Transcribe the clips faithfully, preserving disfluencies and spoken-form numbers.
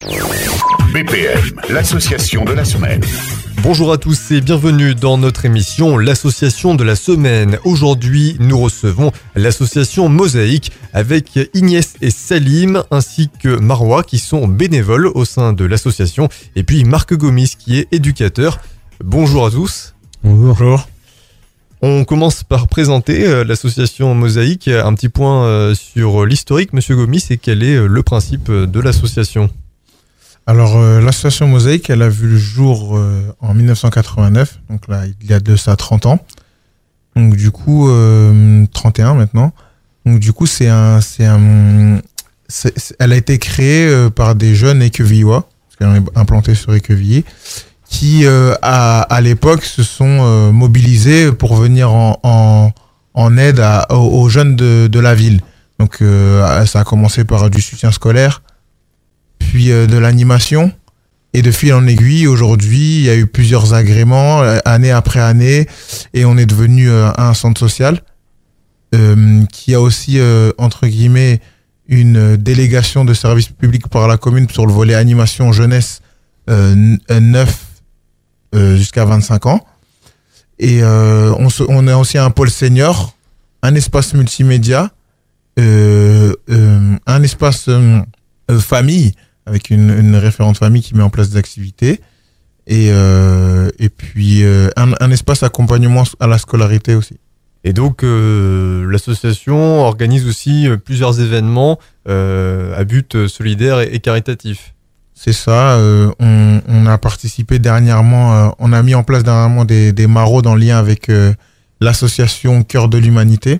B P M, l'association de la semaine. Bonjour à tous et bienvenue dans notre émission L'association de la semaine. Aujourd'hui, nous recevons l'association Mosaïque avec Ignès et Salim ainsi que Marwa qui sont bénévoles au sein de l'association et puis Marc Gomis qui est éducateur. Bonjour à tous. Bonjour. On commence par présenter euh, l'association Mosaïque. Un petit point euh, sur l'historique, Monsieur Gomis, et quel est euh, le principe de l'association ? Alors, euh, l'association Mosaïque, elle a vu le jour euh, en dix-neuf cent quatre-vingt-neuf, donc là, il y a de ça trente ans. Donc, du coup, euh, trente et un maintenant. Donc, du coup, c'est un, c'est un, c'est, c'est, elle a été créée euh, par des jeunes équevillois, parce qu'elle est implantée sur Équevilly, qui, euh, à, à l'époque, se sont euh, mobilisés pour venir en, en, en aide à, aux, aux jeunes de, de la ville. Donc, euh, ça a commencé par du soutien scolaire, puis euh, de l'animation, et de fil en aiguille, aujourd'hui, il y a eu plusieurs agréments, euh, année après année, et on est devenu euh, un centre social, euh, qui a aussi, euh, entre guillemets, une délégation de service public par la commune sur le volet animation jeunesse euh, neuf euh, jusqu'à vingt-cinq ans. Et euh, on, se, on a aussi un pôle senior, un espace multimédia, euh, euh, un espace euh, euh, famille, avec une, une référente famille qui met en place des activités, et, euh, et puis euh, un, un espace accompagnement à la scolarité aussi. Et donc, euh, l'association organise aussi euh, plusieurs événements euh, à but solidaire et, et caritatif. C'est ça, euh, on, on a participé dernièrement, euh, on a mis en place dernièrement des, des maraudes en lien avec euh, l'association Cœur de l'Humanité.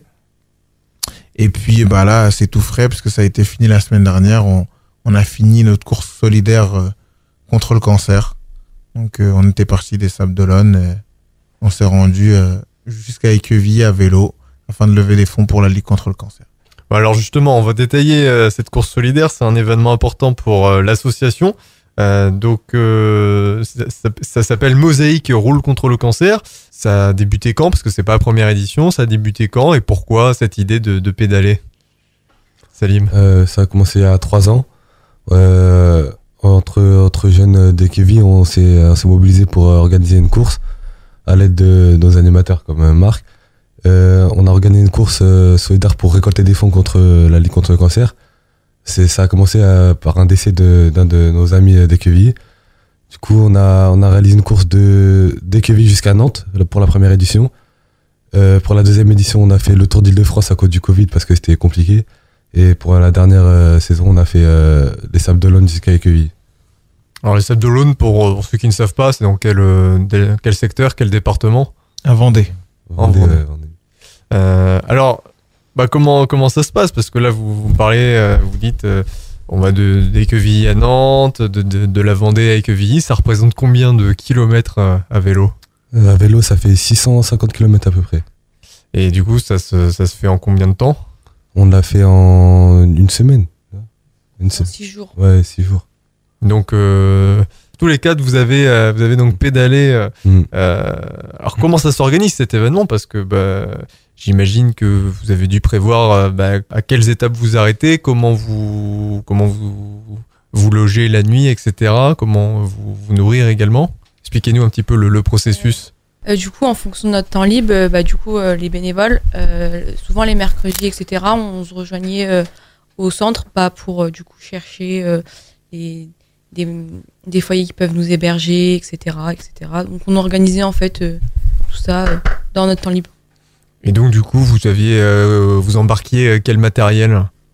Et puis bah là, c'est tout frais parce que ça a été fini la semaine dernière. On, on a fini notre course solidaire euh, contre le cancer. Donc euh, on était parti des Sables d'Olonne. Et on s'est rendu euh, jusqu'à Équevilly à vélo afin de lever des fonds pour la Ligue contre le cancer. Alors justement, on va détailler euh, cette course solidaire. C'est un événement important pour euh, l'association. Euh, donc euh, ça, ça, ça s'appelle Mosaïque roule contre le cancer. Ça a débuté quand ? Parce que c'est pas la première édition. Ça a débuté quand et pourquoi cette idée de, de pédaler ? Salim. euh, Ça a commencé il y a trois ans. Euh, entre, entre jeunes d'Équevilly, on s'est, on s'est mobilisé pour organiser une course à l'aide de nos animateurs comme Marc. Euh, on a organisé une course euh, solidaire pour récolter des fonds contre la Ligue contre le cancer. C'est, ça a commencé à, par un décès de, d'un de nos amis d'Équevilly. Du coup, on a, on a réalisé une course de, d'Équevilly jusqu'à Nantes pour la première édition. Euh, pour la deuxième édition, on a fait le Tour d'Île-de-France à cause du Covid parce que c'était compliqué. Et pour la dernière euh, saison, on a fait euh, les Sables d'Olonne jusqu'à Équevilly. Alors les Sables d'Olonne, pour, pour ceux qui ne savent pas, c'est dans quel, euh, quel secteur, quel département ? À Vendée. En Vendée. Vendée. Vendée. Euh, alors, bah comment comment ça se passe ? Parce que là, vous, vous parlez, euh, vous dites, euh, on va de d'Équevilly à Nantes, de, de, de la Vendée à Équevilly. Ça représente combien de kilomètres euh, à vélo ? euh, À vélo, ça fait six cent cinquante kilomètres à peu près. Et du coup, ça se, ça se fait en combien de temps ? On l'a fait en une semaine. Une se... Six jours. Ouais, six jours. Donc, euh, tous les quatre, vous avez, euh, vous avez donc pédalé. Euh, mm. euh, alors, comment ça s'organise cet événement ? Parce que bah, j'imagine que vous avez dû prévoir euh, bah, à quelles étapes vous arrêtez, comment vous, comment vous, vous logez la nuit, et cetera. Comment vous, vous nourrir également. Expliquez-nous un petit peu le, le processus. Euh, du coup, en fonction de notre temps libre, euh, bah, du coup, euh, les bénévoles, euh, souvent les mercredis, et cetera, on se rejoignait euh, au centre bah, pour euh, du coup chercher euh, les, des, des foyers qui peuvent nous héberger, et cetera, et cetera. Donc, on organisait en fait euh, tout ça euh, dans notre temps libre. Et donc, du coup, vous aviez, euh, vous embarquiez quel matériel ?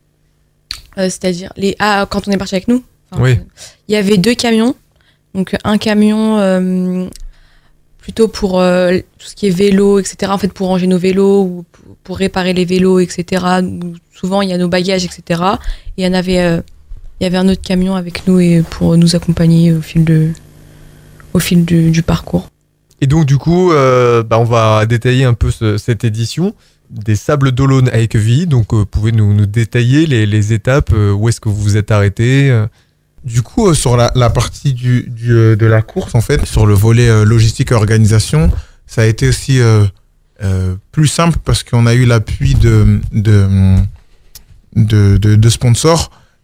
euh, C'est-à-dire les ah quand on est parti avec nous. Oui. Il y avait deux camions, donc un camion. Euh, plutôt pour euh, tout ce qui est vélo, et cetera. En fait, pour ranger nos vélos ou pour réparer les vélos, et cetera. Souvent, il y a nos bagages, et cetera. Et il y en avait, euh, il y avait un autre camion avec nous et pour nous accompagner au fil de, au fil du, du parcours. Et donc, du coup, euh, bah, on va détailler un peu ce, cette édition des Sables d'Olonne à Équevilly. Donc, euh, pouvez nous, nous détailler les, les étapes, euh, où est-ce que vous vous êtes arrêté euh. Du coup, euh, sur la, la partie du, du, euh, de la course, en fait, sur le volet euh, logistique et organisation, ça a été aussi euh, euh, plus simple parce qu'on a eu l'appui de, de, de, de, de sponsors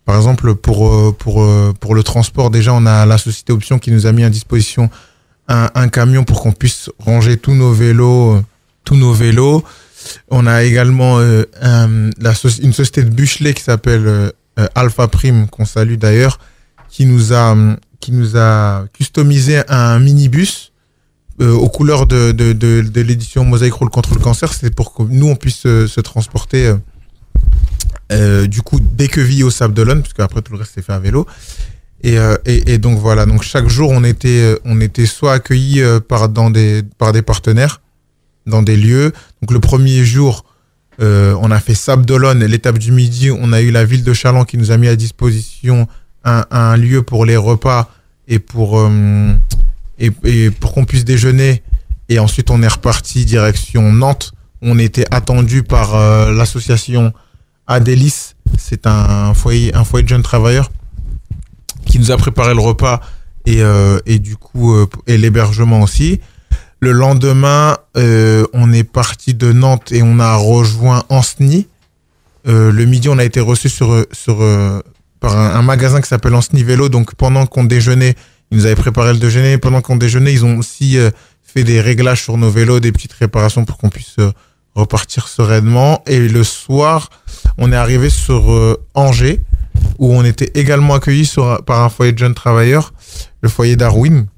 Par exemple, pour, pour, pour le transport, déjà, on a la société Option qui nous a mis à disposition un, un camion pour qu'on puisse ranger tous nos vélos, tous nos vélos. On a également euh, un, la, une société de bûchelet qui s'appelle euh, Alpha Prime, qu'on salue d'ailleurs, qui nous a, qui nous a customisé un minibus euh, aux couleurs de, de, de, de l'édition Mosaïque Roule contre le cancer. C'est pour que nous, on puisse euh, se transporter... Euh, Euh, du coup d'Équevilles au Sable d'Olonne, parce qu'après tout le reste c'est fait à vélo, et, euh, et, et donc voilà, donc chaque jour on était on était soit accueillis euh, par dans des par des partenaires dans des lieux. Donc le premier jour euh, on a fait Sable d'Olonne, l'étape du midi on a eu la ville de Challans qui nous a mis à disposition un, un lieu pour les repas et pour euh, et, et pour qu'on puisse déjeuner, et ensuite on est reparti direction Nantes. On était attendu par euh, l'association Adélis, c'est un foyer, un foyer de jeunes travailleurs qui nous a préparé le repas et, euh, et du coup euh, et l'hébergement aussi. Le lendemain, euh, on est parti de Nantes et on a rejoint Ancenis. Euh, le midi, on a été reçu sur sur euh, par un, un magasin qui s'appelle Ancenis Vélo. Donc pendant qu'on déjeunait, ils nous avaient préparé le déjeuner. Pendant qu'on déjeunait, ils ont aussi euh, fait des réglages sur nos vélos, des petites réparations pour qu'on puisse euh, repartir sereinement. Et le soir, on est arrivé sur euh, Angers, où on était également accueillis sur, par un foyer de jeunes travailleurs, le foyer Darwin.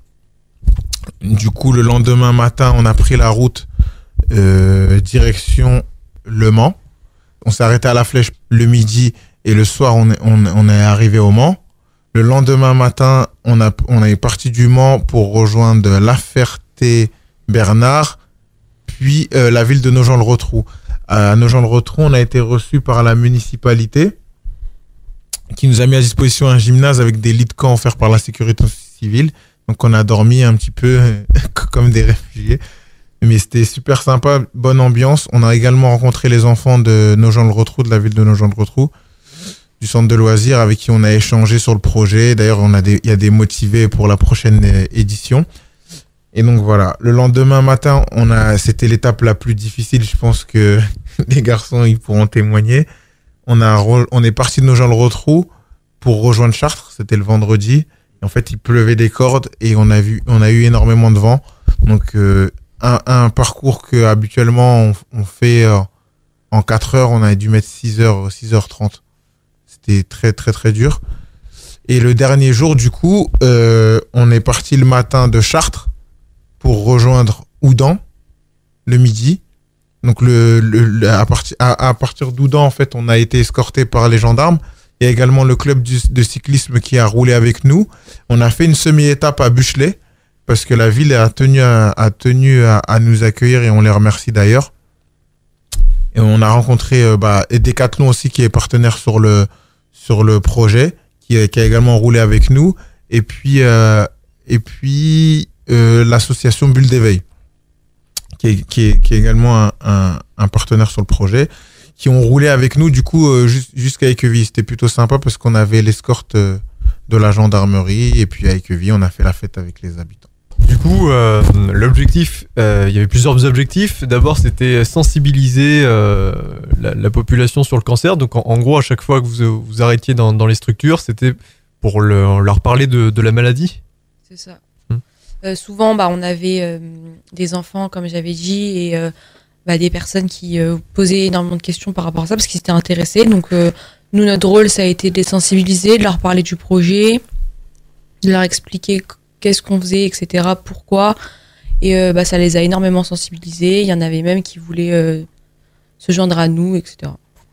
Du coup, le lendemain matin, on a pris la route euh, direction Le Mans. On s'est arrêté à la Flèche le midi et le soir, on est, on, on est arrivé au Mans. Le lendemain matin, on, a, on est parti du Mans pour rejoindre La Ferté-Bernard, puis euh, la ville de Nogent-le-Rotrou. À Nogent-le-Rotrou, on a été reçu par la municipalité qui nous a mis à disposition un gymnase avec des lits de camp offerts par la sécurité civile. Donc on a dormi un petit peu comme des réfugiés. Mais c'était super sympa, bonne ambiance. On a également rencontré les enfants de Nogent-le-Rotrou, de la ville de Nogent-le-Rotrou, du centre de loisirs, avec qui on a échangé sur le projet. D'ailleurs, on a des, il y a des motivés pour la prochaine édition. Et donc voilà, le lendemain matin, on a, c'était l'étape la plus difficile. Je pense que les garçons, ils pourront témoigner. On a, on est parti de Nogent-le-Rotrou pour rejoindre Chartres. C'était le vendredi. Et en fait, il pleuvait des cordes et on a vu, on a eu énormément de vent. Donc, euh, un, un parcours que habituellement on, on fait euh, en quatre heures, on a dû mettre six heures, six heures trente. C'était très, très, très dur. Et le dernier jour, du coup, euh, on est parti le matin de Chartres pour rejoindre Houdan le midi. Donc, le, le, le, à, partir, à, à partir d'Houdan, en fait, on a été escorté par les gendarmes. Il y a également le club du, de cyclisme qui a roulé avec nous. On a fait une semi-étape à Buchelet parce que la ville a tenu à, a tenu à, à nous accueillir et on les remercie d'ailleurs. Et on a rencontré euh, bah, Decathlon aussi qui est partenaire sur le, sur le projet, qui, qui a également roulé avec nous. Et puis, euh, et puis euh, l'association Bulle d'éveil, qui est, qui est, qui est également un, un, un partenaire sur le projet, qui ont roulé avec nous du coup euh, jusqu'à Équevilles. C'était plutôt sympa parce qu'on avait l'escorte euh, de la gendarmerie et puis à Équevilles, on a fait la fête avec les habitants. Du coup, euh, l'objectif, euh, il y avait plusieurs objectifs. D'abord, c'était sensibiliser euh, la, la population sur le cancer. Donc, en, en gros, à chaque fois que vous vous arrêtiez dans, dans les structures, c'était pour le, leur parler de, de la maladie. C'est ça. Hum. Euh, souvent, bah, on avait euh, des enfants, comme j'avais dit, et euh, bah, des personnes qui euh, posaient énormément de questions par rapport à ça parce qu'ils étaient intéressés. Donc, euh, nous, notre rôle, ça a été de les sensibiliser, de leur parler du projet, de leur expliquer qu'est-ce qu'on faisait, et cetera, pourquoi. Et euh, bah, ça les a énormément sensibilisés. Il y en avait même qui voulaient euh, se joindre à nous, et cetera.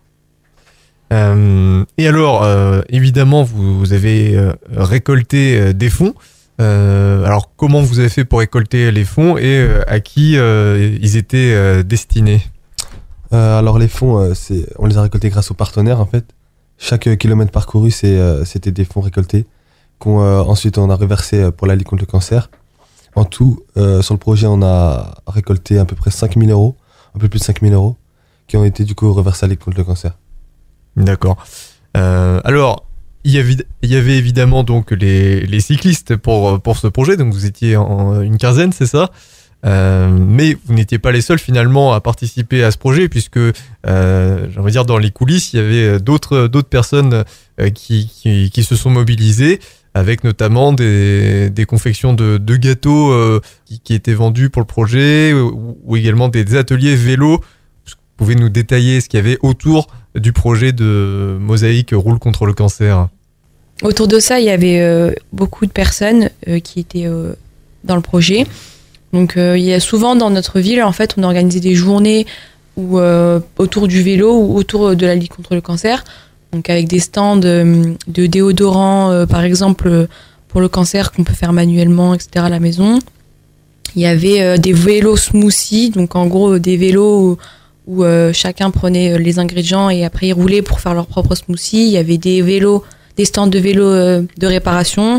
Euh, et alors, euh, évidemment, vous, vous avez euh, récolté euh, des fonds. Euh, alors, comment vous avez fait pour récolter les fonds et euh, à qui euh, ils étaient euh, destinés? euh, Alors, les fonds, euh, c'est, on les a récoltés grâce aux partenaires, en fait. Chaque euh, kilomètre parcouru, c'est, euh, c'était des fonds récoltés qu'on euh, ensuite on a reversé pour la lutte contre le cancer. En tout, euh, sur le projet, on a récolté à peu près cinq mille euros, un peu plus de cinq mille euros, qui ont été du coup reversés à la lutte contre le cancer. D'accord. Euh, alors, il y avait, il y avait évidemment donc les, les cyclistes pour, pour ce projet, donc vous étiez en une quinzaine, c'est ça? Euh, mais vous n'étiez pas les seuls finalement à participer à ce projet, puisque euh, j'ai envie de dire dans les coulisses, il y avait d'autres d'autres personnes euh, qui, qui qui se sont mobilisées, avec notamment des des confections de de gâteaux euh, qui, qui étaient vendus pour le projet, ou, ou également des ateliers vélo. Vous pouvez nous détailler ce qu'il y avait autour du projet de Mosaïque Roule contre le cancer? Autour de ça, il y avait euh, beaucoup de personnes euh, qui étaient euh, dans le projet. Donc, euh, il y a souvent dans notre ville, en fait, on organisait des journées où, euh, autour du vélo ou autour de la lutte contre le cancer. Donc, avec des stands euh, de déodorants, euh, par exemple, euh, pour le cancer qu'on peut faire manuellement, et cetera à la maison. Il y avait euh, des vélos smoothie, donc en gros des vélos où, où euh, chacun prenait les ingrédients et après ils roulaient pour faire leur propre smoothie. Il y avait des vélos, des stands de vélos euh, de réparation.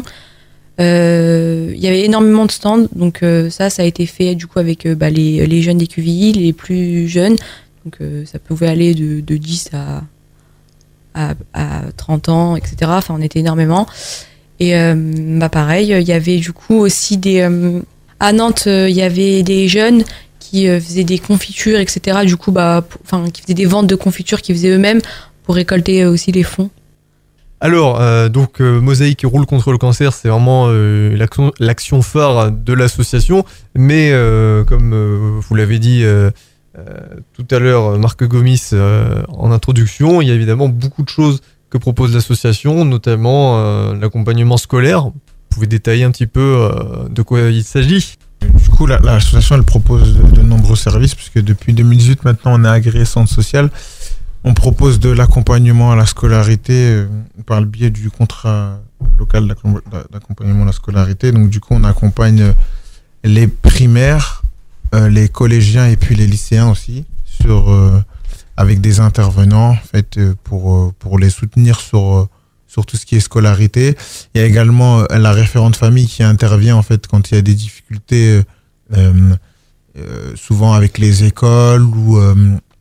Euh, il y avait énormément de stands, donc euh, ça, ça a été fait du coup avec euh, bah, les, les jeunes des Q V I, les plus jeunes. Donc euh, ça pouvait aller de, de dix à, à, à trente ans, et cetera. Enfin, on était énormément. Et euh, bah pareil, il y avait du coup aussi des... Euh, à Nantes, il euh, y avait des jeunes qui euh, faisaient des confitures, et cetera. Du coup, bah, enfin, qui faisaient des ventes de confitures qu'ils faisaient eux-mêmes pour récolter euh, aussi les fonds. Alors, euh, donc euh, Mosaïque Roule contre le cancer, c'est vraiment euh, l'action, l'action phare de l'association. Mais euh, comme euh, vous l'avez dit euh, euh, tout à l'heure, Marc Gomis, euh, en introduction, il y a évidemment beaucoup de choses que propose l'association, notamment euh, l'accompagnement scolaire. Vous pouvez détailler un petit peu euh, de quoi il s'agit? Du coup, la, l'association, elle propose de, de nombreux services, puisque depuis deux mille dix-huit, maintenant, on est agréé centre social. On propose de l'accompagnement à la scolarité euh, par le biais du contrat local d'accompagnement à la scolarité. Donc, du coup, on accompagne les primaires, euh, les collégiens et puis les lycéens aussi, sur, euh, avec des intervenants en fait, euh, pour, euh, pour les soutenir sur, euh, sur tout ce qui est scolarité. Il y a également euh, la référente famille qui intervient en fait, quand il y a des difficultés, euh, euh, souvent avec les écoles ou... Euh,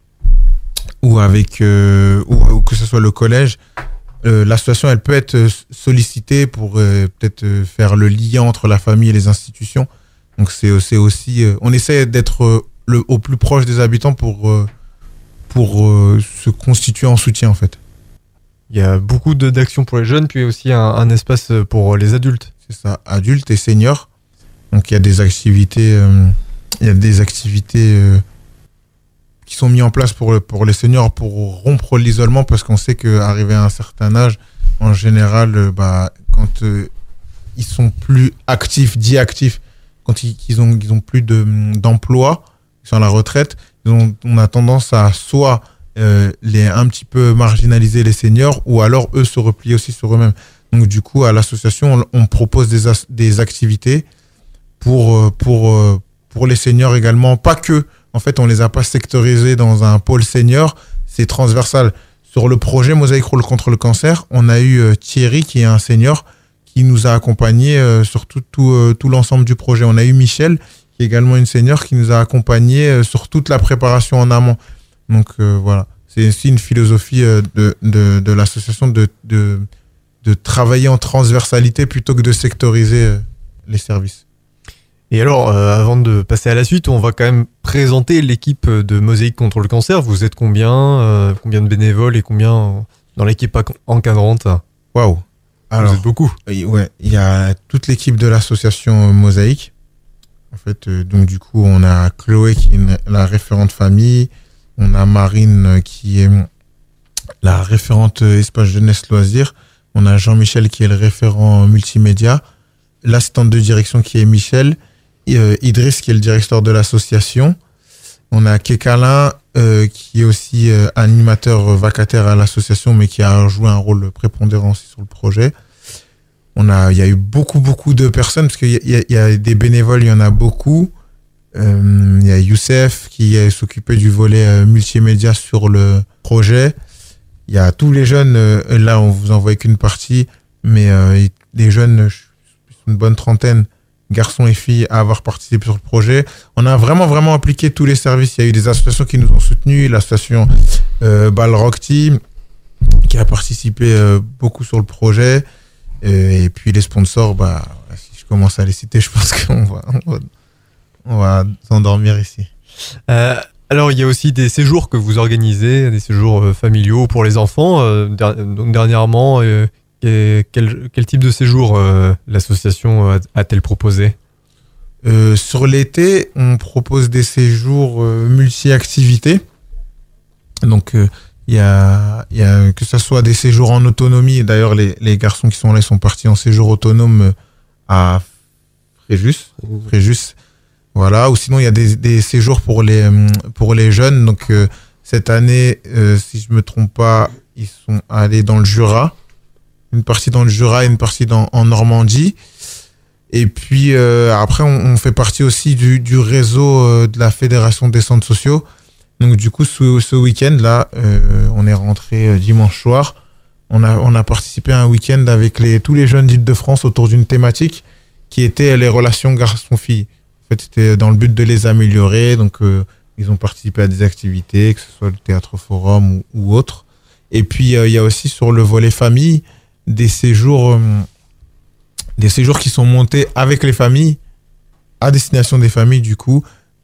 ou avec euh, ou, ou que ce soit le collège, euh, l'association elle peut être sollicitée pour euh, peut-être euh, faire le lien entre la famille et les institutions. Donc c'est c'est aussi euh, on essaie d'être euh, le au plus proche des habitants pour euh, pour euh, se constituer en soutien en fait. Il y a beaucoup de, d'actions pour les jeunes, puis aussi un, un espace pour les adultes. C'est ça, adultes et seniors. Donc il y a des activités euh, il y a des activités euh, qui sont mis en place pour, pour les seniors pour rompre l'isolement, parce qu'on sait qu'arrivé à un certain âge, en général, bah, quand euh, ils sont plus actifs, dits actifs, quand ils, ils, ont, ils ont plus de, d'emploi, ils sont à la retraite, ils ont, on a tendance à soit euh, les un petit peu marginaliser les seniors, ou alors eux se replier aussi sur eux-mêmes. Donc du coup, à l'association, on, on propose des, as, des activités pour, pour, pour les seniors également, pas que. En fait, on les a pas sectorisés dans un pôle senior, c'est transversal. Sur le projet Mosaïque Roule contre le cancer, on a eu euh, Thierry, qui est un senior, qui nous a accompagnés euh, sur tout, tout, euh, tout l'ensemble du projet. On a eu Michel, qui est également une senior, qui nous a accompagnés euh, sur toute la préparation en amont. Donc euh, voilà, c'est aussi une philosophie euh, de, de, de l'association de, de, de travailler en transversalité plutôt que de sectoriser euh, les services. Et alors, euh, avant de passer à la suite, on va quand même présenter l'équipe de Mosaïque contre le cancer. Vous êtes combien euh, Combien de bénévoles et combien dans l'équipe encadrante? Waouh! Alors, vous êtes beaucoup. Ouais, il y a toute l'équipe de l'association Mosaïque. En fait, euh, donc du coup, on a Chloé qui est une, la référente famille. On a Marine qui est la référente espace jeunesse loisirs. On a Jean-Michel qui est le référent multimédia. L'assistante de direction qui est Michel. Euh, Idriss qui est le directeur de l'association. On a Kekalin euh, qui est aussi euh, animateur euh, vacataire à l'association, mais qui a joué un rôle prépondérant aussi sur le projet. On a, il y a eu beaucoup beaucoup de personnes, parce qu'il y a, il y a, il y a des bénévoles, il y en a beaucoup. Euh, il y a Youssef qui euh, s'occupait du volet euh, multimédia sur le projet. Il y a tous les jeunes. Euh, là, on vous envoie qu'une partie, mais euh, les jeunes, une bonne trentaine, garçons et filles, à avoir participé sur le projet. On a vraiment, vraiment impliqué tous les services. Il y a eu des associations qui nous ont soutenus, l'association euh, Balrock Team, qui a participé euh, beaucoup sur le projet. Et, et puis les sponsors, bah, si je commence à les citer, je pense qu'on va, on va, on va s'endormir ici. Euh, alors, il y a aussi des séjours que vous organisez, des séjours euh, familiaux pour les enfants. Euh, der- donc, dernièrement, euh, et quel, quel type de séjour euh, l'association a- a-t-elle proposé? Euh, sur l'été, on propose des séjours euh, multi-activités. Donc, il euh, y, a, y a que ce soit des séjours en autonomie. D'ailleurs, les, les garçons qui sont là, ils sont partis en séjour autonome à Fréjus. Fréjus. Voilà. Ou sinon, il y a des, des séjours pour les, pour les jeunes. Donc, euh, cette année, euh, si je me trompe pas, ils sont allés dans le Jura. Une partie dans le Jura et une partie dans, en Normandie. Et puis euh, après, on, on fait partie aussi du, du réseau euh, de la Fédération des centres sociaux. Donc du coup, ce, ce week-end-là, euh, on est rentré euh, dimanche soir. On a, on a participé à un week-end avec les, tous les jeunes d'Île-de-France autour d'une thématique qui était les relations garçon-fille. En fait, c'était dans le but de les améliorer. Donc, euh, ils ont participé à des activités, que ce soit le théâtre forum ou, ou autre. Et puis, euh, il y a aussi sur le volet famille des séjours... Euh, des séjours qui sont montés avec les familles, à destination des familles, du coup.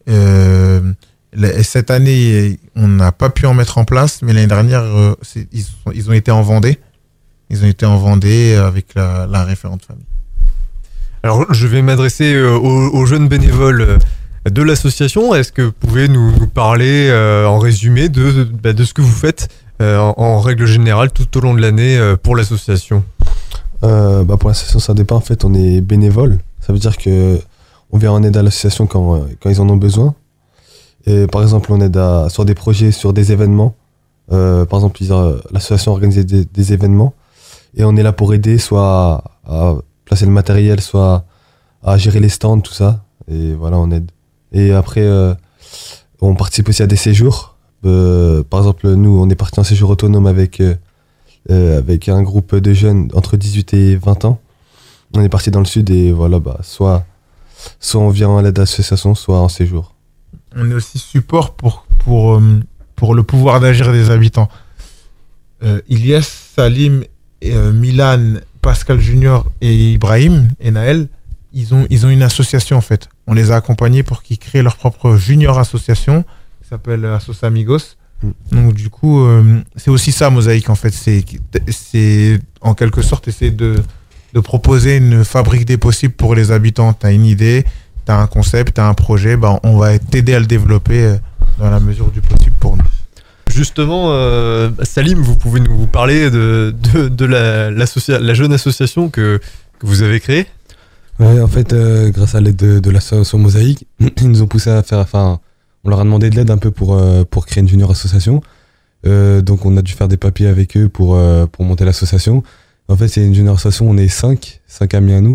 Euh, cette année, on n'a pas pu en mettre en place, mais l'année dernière, euh, c'est, ils, sont, ils ont été en Vendée. Ils ont été en Vendée avec la, la référente famille. Alors, je vais m'adresser euh, aux, aux jeunes bénévoles de l'association. Est-ce que vous pouvez nous, nous parler euh, en résumé de, de, bah, de ce que vous faites euh, en, en règle générale tout au long de l'année euh, pour l'association? Euh, bah pour l'association, ça dépend. En fait, on est bénévole. Ça veut dire que on vient en aide à l'association quand, quand ils en ont besoin. Et par exemple, on aide à, sur des projets, sur des événements. Euh, par exemple, ils, euh, l'association organise des, des événements. Et on est là pour aider, soit à, à placer le matériel, soit à gérer les stands, tout ça. Et voilà, on aide. Et après, euh, on participe aussi à des séjours. Euh, par exemple, nous, on est parti en séjour autonome avec... Euh, Euh, avec un groupe de jeunes entre dix-huit et vingt ans. On est parti dans le sud et voilà, bah, soit, soit on vient à l'aide d'association, soit en séjour. On est aussi support pour, pour, euh, pour le pouvoir d'agir des habitants. Euh, Ilyes, Salim, et, euh, Milan, Pascal Junior et Ibrahim et Naël, ils ont, ils ont une association en fait. On les a accompagnés pour qu'ils créent leur propre junior association qui s'appelle Assos Amigos. Donc du coup, euh, c'est aussi ça, Mosaïque, en fait. C'est, c'est en quelque sorte essayer de, de proposer une fabrique des possibles pour les habitants. Tu as une idée, tu as un concept, tu as un projet, bah, on va t'aider à le développer dans la mesure du possible pour nous. Justement, euh, Salim, vous pouvez nous parler de, de, de la, la jeune association que, que vous avez créée? Ouais, en fait, euh, grâce à l'aide de, de l'association Mosaïque, ils nous ont poussé à faire... Enfin, on leur a demandé de l'aide un peu pour, euh, pour créer une junior association. Euh, donc on a dû faire des papiers avec eux pour, euh, pour monter l'association. En fait, c'est une junior association, on est cinq, cinq amis à nous.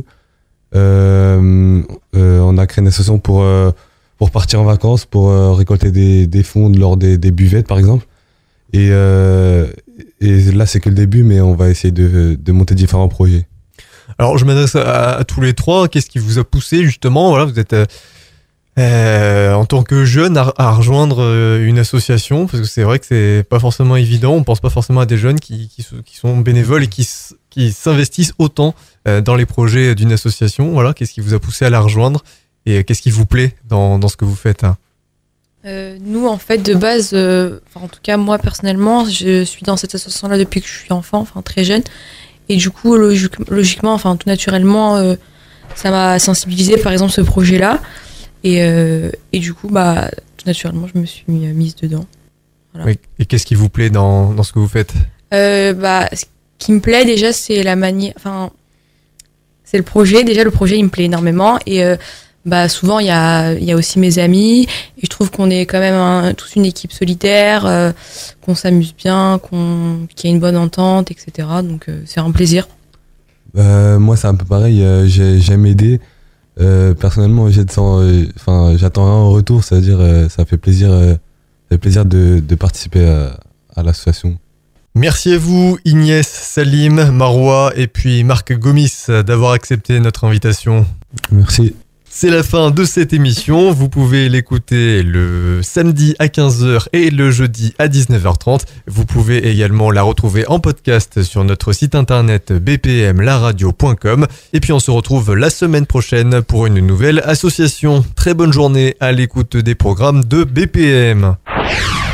Euh, euh, on a créé une association pour, euh, pour partir en vacances, pour euh, récolter des, des fonds lors des, des buvettes, par exemple. Et, euh, et là, c'est que le début, mais on va essayer de, de monter différents projets. Alors, je m'adresse à, à tous les trois. Qu'est-ce qui vous a poussé, justement? Voilà, vous êtes... Euh... Euh, en tant que jeune à, à rejoindre une association, parce que c'est vrai que c'est pas forcément évident, on pense pas forcément à des jeunes qui, qui, qui sont bénévoles et qui, qui s'investissent autant euh, dans les projets d'une association. Voilà, qu'est-ce qui vous a poussé à la rejoindre et qu'est-ce qui vous plaît dans, dans ce que vous faites, hein? euh, Nous, en fait, de base, euh, en tout cas moi personnellement, je suis dans cette association-là depuis que je suis enfant, enfin très jeune, et du coup, logique, logiquement, enfin tout naturellement, euh, ça m'a sensibilisé par exemple ce projet-là. Et, euh, et du coup, bah, tout naturellement, je me suis mise dedans. Voilà. Et, et qu'est-ce qui vous plaît dans, dans ce que vous faites? euh, bah, Ce qui me plaît déjà, c'est la manière... Enfin, c'est le projet. Déjà, le projet, il me plaît énormément. Et euh, bah, souvent, il y a, y a aussi mes amis. Et je trouve qu'on est quand même un, tous une équipe solitaire, euh, qu'on s'amuse bien, qu'on, qu'il y a une bonne entente, et cetera. Donc, euh, c'est un plaisir. Euh, moi, c'est un peu pareil. Euh, j'ai, j'aime aider. Euh, personnellement, j'ai de sang, enfin, euh, j'attends rien en retour, c'est-à-dire euh, ça fait plaisir, euh, ça fait plaisir de, de participer à, à l'association. Merci à vous, Ignès, Salim, Marois et puis Marc Gomis d'avoir accepté notre invitation. Merci. C'est la fin de cette émission. Vous pouvez l'écouter le samedi à quinze heures et le jeudi à dix-neuf heures trente. Vous pouvez également la retrouver en podcast sur notre site internet b p m la radio point com. Et puis on se retrouve la semaine prochaine pour une nouvelle association. Très bonne journée à l'écoute des programmes de B P M.